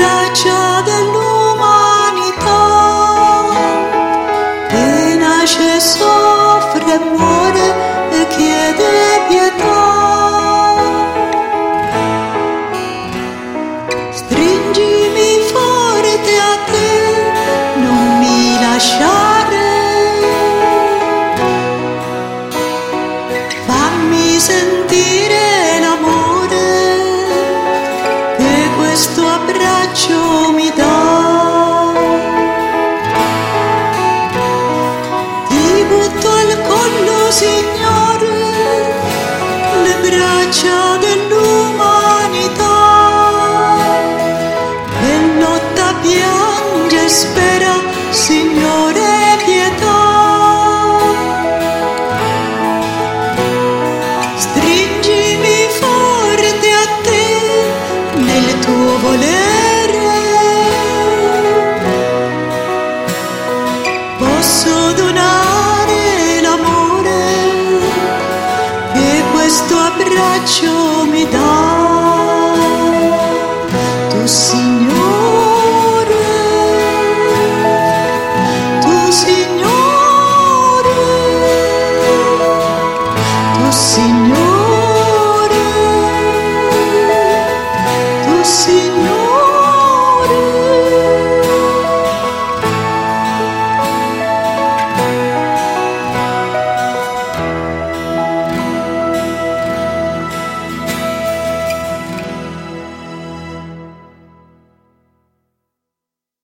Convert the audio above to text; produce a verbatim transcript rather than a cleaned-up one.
braccia dell'umanità, e nasce, soffre, muore e chiede pietà. Stringimi forte a te, non mi lasciare, fammi sentire l'amore che questo abbraccio mi dà. Ti butto al collo, Signore, le braccia dell'umanità, che lotta, piange, spera, Signore, pietà. Stringimi forte a te nel tuo volere, posso donare l'amore che questo abbraccio mi dà. Tu, Signore, tu, Signore, tu, Signore, tu, Signore.